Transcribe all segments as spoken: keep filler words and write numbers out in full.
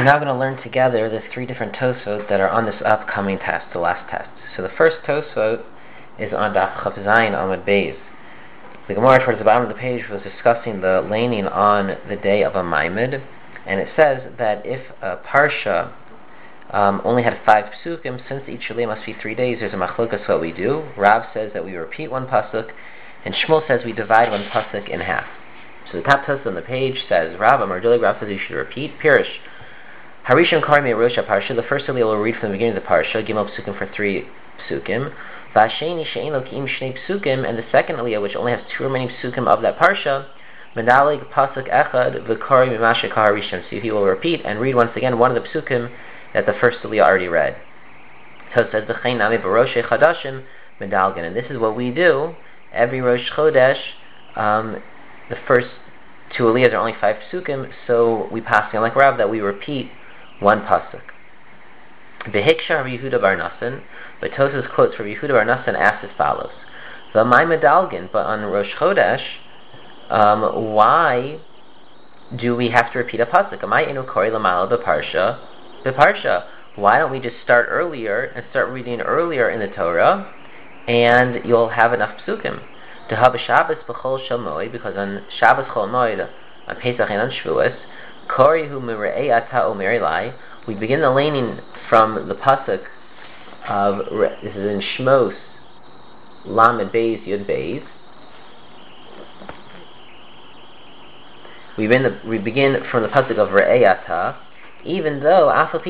now going to learn together the three different Tosfot that are on this upcoming test, the last test. So the first Tosfot is on Daf Chaf Zayin Amud Beis. The Gemara towards the bottom of the page was discussing the laning on the day of a Maimid, and it says that if a Parsha um, only had five Psukim, since each Shalei must be three days, there's a Machlokas what we do. Rav says that we repeat one Pasuk, and Shmuel says we divide one Pasuk in half. So the top Tosfot on the page says, Rav Amar Dili, Rav says you should repeat. Pirish Harishon Karmi Rosh Parsha, the first Aliyah will read from the beginning of the Parsha, Gimel Psukim for three Psukim. Vasheni She'eno Ki'im Shnei Psukim, and the second Aliyah, which only has two remaining Psukim of that Parsha, Medalig Pasuk Echad V'Kari Mimashe Kaharishon. So he will repeat and read once again one of the Psukim that the first Aliyah already read. So it says, V'chein Nami B'Rosh Chadashim Medalgin, and this is what we do every Rosh Chodesh. Um, the first two Aliyahs are only five Psukim, so we pass on like Rav that we repeat one Pasuk. Behikshar Yehuda Bar Nassan, but Tosfos quotes for Yehuda Bar Nassan asks as follows: V'may Medalgin, but on Rosh Chodesh, um, why do we have to repeat a pasuk? Amay inu kori lamala b'parsha, b'parsha. Why don't we just start earlier and start reading earlier in the Torah, and you'll have enough psukim to have a Shabbos b'chol shel moed, because on Shabbos chol moed, on Pesach and on Shavuos, kori hu mirei ata omer elai. We begin the laning from the pasuk of, this is in Shmos Lamed Beis Yud Beis. We begin, the, we begin from the pasuk of Re'eyata, even though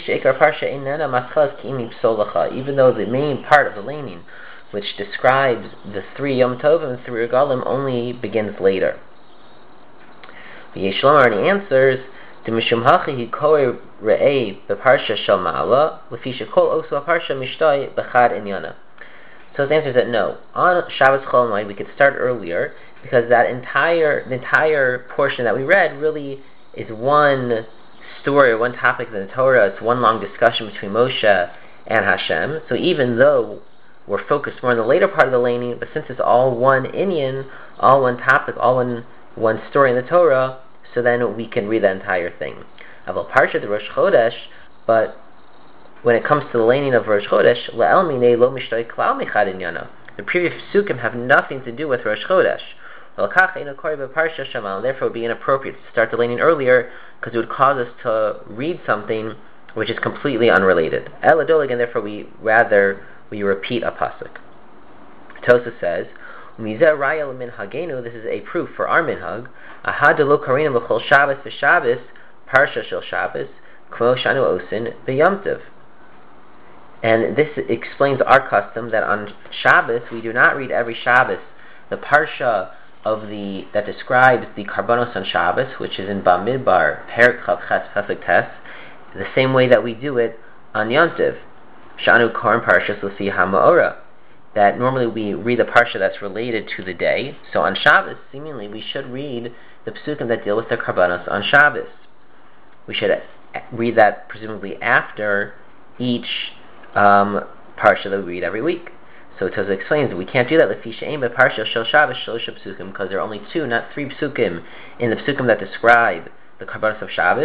even though the main part of the laning, which describes the three Yom Tovim and three Regalim, only begins later. Yeshlomo already answers, the Mishum Hachi Hi Koi Re'ei B'Parsha Shel Ma'ala L'fi Shekol Osu HaParsha Mishtoi B'Chad Inyana. So his answer is that no, on Shabbos Chol Moed we could start earlier, because that entire the entire portion that we read really is one story or one topic in the Torah. It's one long discussion between Moshe and Hashem. So even though we're focused more on the later part of the laning, but since it's all one inyan, all one topic, all one one story in the Torah, so then we can read the entire thing. Aval Parsha the Rosh Chodesh, but when it comes to the laning of Rosh Chodesh, Le'el minei lo mishtoi klal michad inyana. The previous psukim have nothing to do with Rosh Chodesh. Therefore, it would be inappropriate to start the laning earlier, because it would cause us to read something which is completely unrelated. Eladolig, and therefore we rather we repeat a pasuk. Tosfos says, "Mizeh raya leminhagenu." This is a proof for our minhag. Ahad lo kareinu b'chol Shabbos v'Shabbos parsha shel Shabbos kmo shanu osin b'Yom. And this explains our custom that on Shabbos we do not read every Shabbos the parsha of the that describes the Karbanos on Shabbos, which is in Bamidbar, Perek Chav Ches Pasuk Tes, the same way that we do it on Yom Tov, Shanu Koren Parshas L'fi HaMa'ora, that normally we read the parsha that's related to the day. So on Shabbos, seemingly, we should read the Psukim that deal with the Karbanos on Shabbos. We should read that presumably after each um, parsha that we read every week. So Tosfos explains that we can't do that because there are only two, not three psukim in the psukim that describe the Karbanos of Shabbos.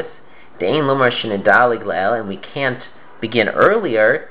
And we can't begin earlier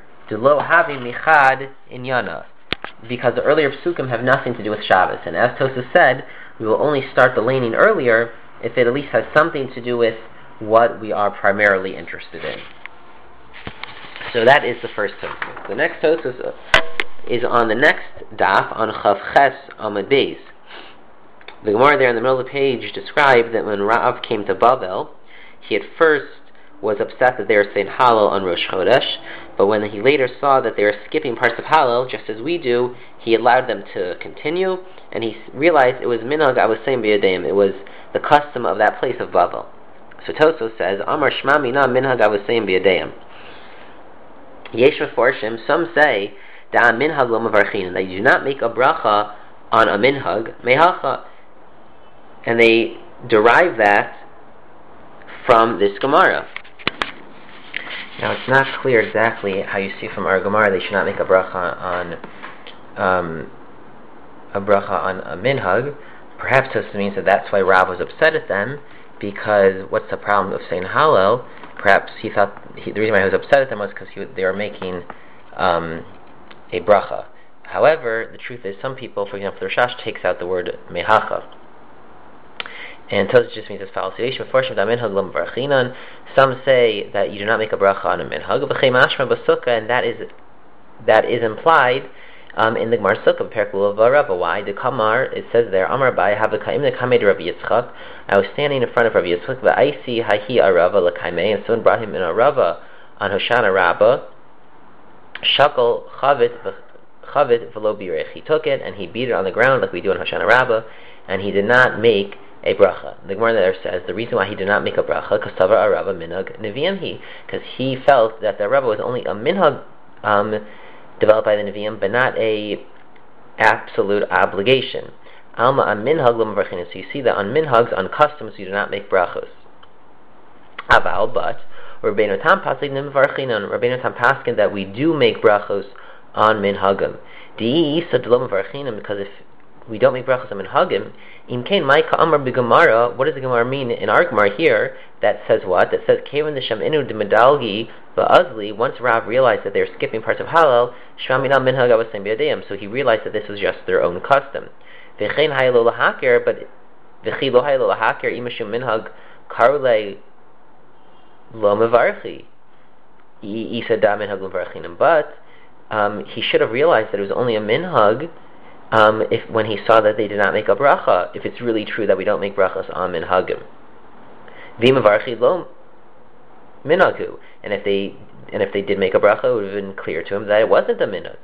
because the earlier psukim have nothing to do with Shabbos. And as Tosfos said, we will only start the laning earlier if it at least has something to do with what we are primarily interested in. So that is the first Tosfos. The next Tosfos is on the next daf, on Chav Ches Amud Beis. The Gemara there in the middle of the page described that when Rav came to Bavel, he at first was upset that they were saying Hallel on Rosh Chodesh, but when he later saw that they were skipping parts of Hallel, just as we do, he allowed them to continue, and he realized it was Minhag Avosayim B'Yadeim, it was the custom of that place of Bavel. So Tosfos says, Amar Shma Mina Minhag Avosayim B'Yadeim. Yesh Meforshim, some say that minhag lo mevarchin, that you do not make a bracha on a minhag mehacha, and they derive that from this Gemara. Now it's not clear exactly how you see from our Gemara they should not make a bracha on um, a bracha on a minhag. Perhaps this means that that's why Rav was upset at them, because what's the problem of saying Hallel? perhaps he thought he, the reason why he was upset at them was because they were making um, a bracha. However, the truth is, some people, for example, the Rashash takes out the word mehacha, and Tosfos just means this fallacy. Some say that you do not make a bracha on a minhag, and that is that is implied um, in the Gemara Sukkah, Perkul Rava. Why? The Kamar, it says there, Amar Bai Havakaim the Kamei de Rabbi Yitzchak. I was standing in front of Rabbi Yitzchak, the Aisi Hahi Arava Lakaimei, and someone brought him in a Rava on Hoshana Rabbah. Shakal Chavit Chavit V'lo Birech. He took it and he beat it on the ground like we do in Hoshana Rabbah, and he did not make a bracha. The Gemara there says the reason why he did not make a bracha, because Tavar Arava Minhag Nevi'im he, because he felt that the Rava was only a minhag um, developed by the Nevi'im, but not a absolute obligation. Alma on minhag lo mevarchinin. So you see that on minhags, on customs, you do not make brachos. Aval, but Rabbeinu Tam paskin mevarchinon. Rabbeinu Tam paskin that we do make brachos on minhagim. Di isa de lo mevarchinon, because if we don't make brachos on minhagim, imkein ma'ika amar b'gemara. What does the Gemara mean in our Gemara here? That says what? That says kevan d'sham inu d'medalgi ba'azli. Once Rav realized that they were skipping parts of halal, shvamina minhag avasem b'yadayim. So he realized that this was just their own custom. V'chein haylo lahaker, but v'chi lo haylo lahaker imashum minhag karulei lo mevarchi. Isa da minhag lo mevarchinim. But um, he should have realized that it was only a minhag. Um, if when he saw that they did not make a bracha, if it's really true that we don't make brachas on minhagim, v'mavarchi lo minhagu, and if they and if they did make a bracha, it would have been clear to him that it wasn't a minhag.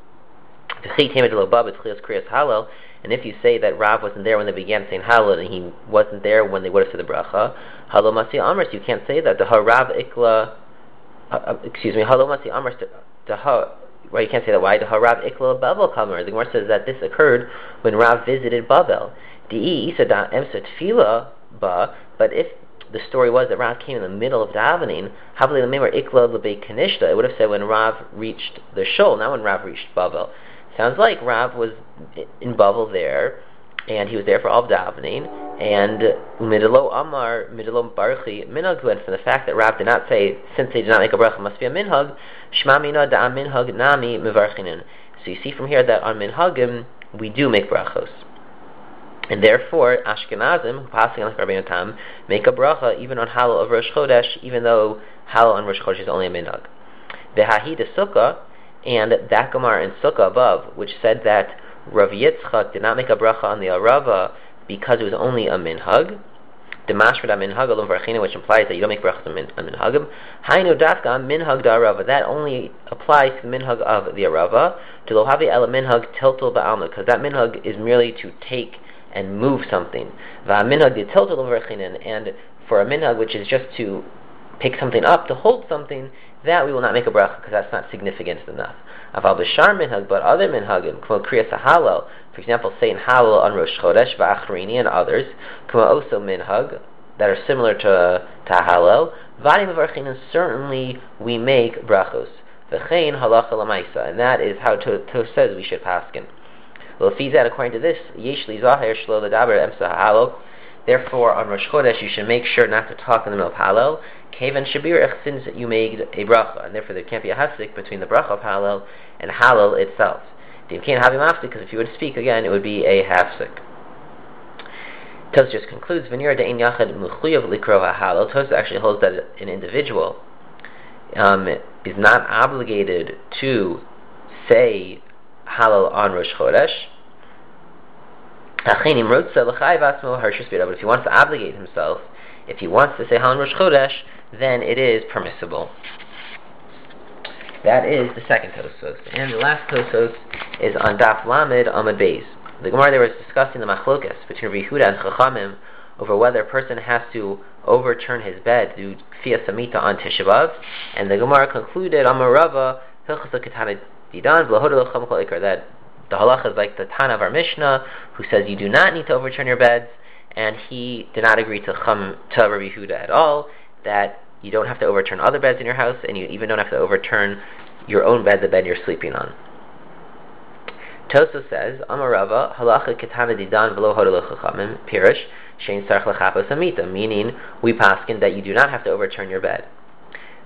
And if you say that Rav wasn't there when they began saying halal, and he wasn't there when they would have said the bracha, halo masi amers, you can't say that. The harav ikla, uh, excuse me, halo masi amers to ha. Well, you can't say that. Why? The Harav Ikla Bavel Kamer. The Gemara says that this occurred when Rav visited Bavel. Di'i Isa da Emsa Tfila Ba. But if the story was that Rav came in the middle of davening, Havli Lamemar Ikla Lebei Kanishta, it would have said when Rav reached the shul, not when Rav reached Bavel. Sounds like Rav was in Bavel there, and he was there for all of davening, and Midelo Amar, Midelo Barchi Minhag, and from the fact that Rav did not say, since they did not make a bracha, must be a minhag, Shma Mina da minhag nami mevarchinin. So you see from here that on minhagim, we do make brachos. And therefore, Ashkenazim, who passing on like Rabbeinu Tam, make a bracha even on halal of Rosh Chodesh, even though halal on Rosh Chodesh is only a minhag. Behahi de Sukkah, and that Gemara in Sukkah above, which said that Rav Yitzchak did not make a bracha on the Arava because it was only a minhag. The mashmad minhag alum varchina, which implies that you don't make brachas on minhagim. Hainu dafka minhag da Arava. That only applies to the minhag of the Arava. To lo havi ela minhag tiltul ba'alma, because that minhag is merely to take and move something. Va minhag de tiltul varchina, and for a minhag which is just to pick something up, to hold something, that we will not make a bracha because that's not significant enough. Aval b'shar minhag, but other minhagim, k'mo kriyas halal, for example, saying halal on Rosh Chodesh, v'achrini, and others, k'mo also minhag, that are similar to, to halal, v'adim v'archin, and certainly we make brachos. V'chein halacha l'maisa, and that is how to, to says we should paskin. L'fizat, according to this, yesh li zahir shlo l'daber emsa halal. Therefore, on Rosh Chodesh, you should make sure not to talk in the middle of halal. Kevan shabirach, since you made a bracha, and therefore there can't be a hasik between the bracha of halal and halal itself. You can't have him after, because if you would speak again, it would be a hafsik. Tosfos just concludes, V'nira de'in yachad muchuyav likro ha'halal. Tosfos actually holds that an individual um, is not obligated to say halal on Rosh Chodesh. But if he wants to obligate himself, if he wants to say halal on Rosh Chodesh, then it is permissible. That is the second Tosfos. And the last Tosfos is on Daf Lamed Amud Beis. The Gemara there was discussing the machlokas between Yehuda and Chachamim over whether a person has to overturn his bed, do Kfiyas Samita on Tisha B'Av, and the Gemara concluded Amar Rava Hilchos Ketana Didan V'Lahoda L'Cham Kol Ikar, that the halacha is like the Tana of our Mishnah, who says you do not need to overturn your beds, and he did not agree to Chum to Rabbi Yehuda at all, that you don't have to overturn other beds in your house, and you even don't have to overturn your own bed, the bed you're sleeping on. Tosfos says, Amar Rava, halacha ketana didan v'lo hoda l'chachamim, pirish, shein sarch l'chapos amita, meaning we paskin that you do not have to overturn your bed.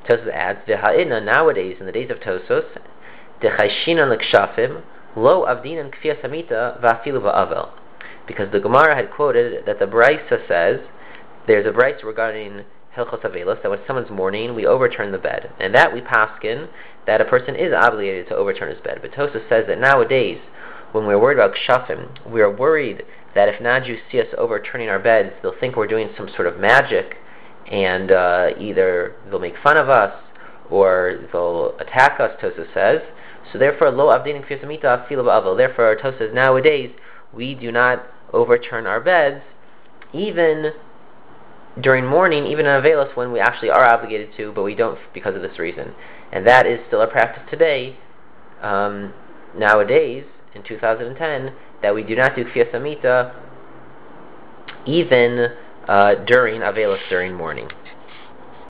Tosfos adds, V'ha'idna, nowadays, in the days of Tosfos, Dechayshinan l'kshafim, lo avdinan kfiyas hamita va'afilu va'avel. Because the Gemara had quoted that the Brisa says, there's a Brisa regarding Hilchos Avelos, that when someone's mourning, we overturn the bed. And that we paskin, that a person is obligated to overturn his bed. But Tosfos says that nowadays, when we're worried about kshafim, we are worried that if non-Jews see us overturning our beds, they'll think we're doing some sort of magic, and uh, either they'll make fun of us, or they'll attack us, Tosfos says. So therefore, lo avdin kfiyas hamita afilu va'avel. Therefore, Tosfos says, nowadays, we do not overturn our beds, even during mourning, even in Avelos, when we actually are obligated to, but we don't because of this reason. And that is still a practice today, um, nowadays, in two thousand ten, that we do not do kfiyas hamita even uh, during Avelos, during mourning.